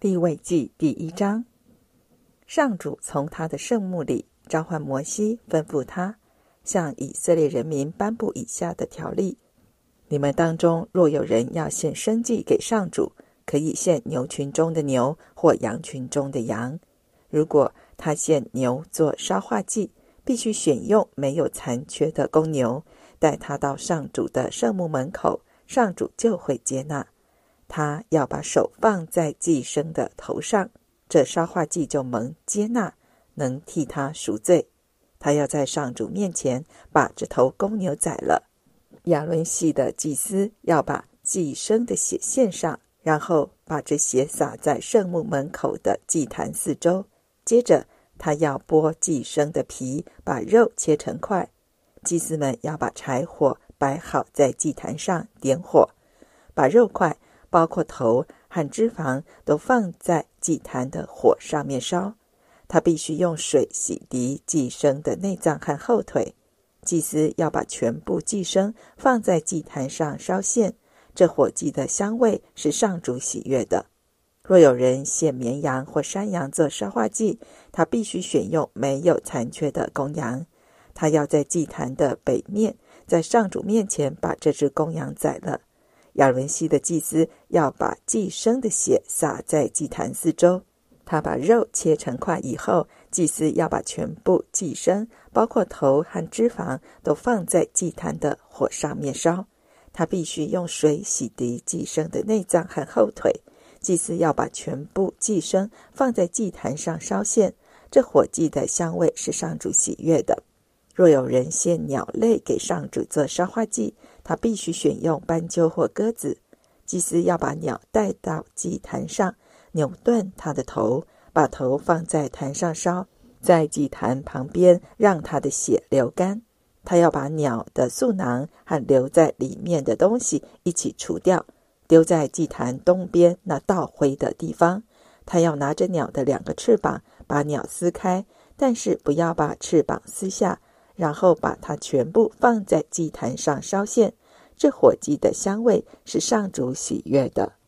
利未记第1章。上主从他的圣幕里召唤摩西，吩咐他向以色列人民颁布以下的条例：你们当中若有人要献牲祭给上主，可以献牛群中的牛或羊群中的羊。如果他献牛做烧化祭，必须选用没有残缺的公牛，带他到上主的圣幕门口，上主就会接纳。他要把手放在祭牲的头上，这烧化祭就蒙接纳，能替他赎罪。他要在上主面前把这头公牛宰了。亚伦系的祭司要把祭牲的血献上，然后把这血洒在圣幕门口的祭坛四周。接着他要剥祭牲的皮，把肉切成块。祭司们要把柴火摆好在祭坛上，点火，把肉块包括头和脂肪都放在祭坛的火上面烧。他必须用水洗涤祭牲的内脏和后腿。祭司要把全部祭牲放在祭坛上烧献，这火祭的香味是上主喜悦的。若有人献绵羊或山羊做烧化祭，他必须选用没有残缺的公羊。他要在祭坛的北面，在上主面前把这只公羊宰了。亚伦系的祭司要把祭牲的血洒在祭坛四周。他把肉切成块以后，祭司要把全部祭牲，包括头和脂肪，都放在祭坛的火上面烧。他必须用水洗涤祭牲的内脏和后腿。祭司要把全部祭牲放在祭坛上烧献，这火祭的香味是上主喜悦的。若有人献鸟类给上主做烧化祭，他必须选用斑鸠或鸽子。祭司要把鸟带到祭坛上，扭断它的头，把头放在坛上烧，在祭坛旁边让它的血流干。他要把鸟的嗉囊和留在里面的东西一起除掉，丢在祭坛东边那倒灰的地方。他要拿着鸟的2个翅膀，把鸟撕开，但是不要把翅膀撕下，然后把它全部放在祭坛上烧献。这火祭的香味是上主喜悦的。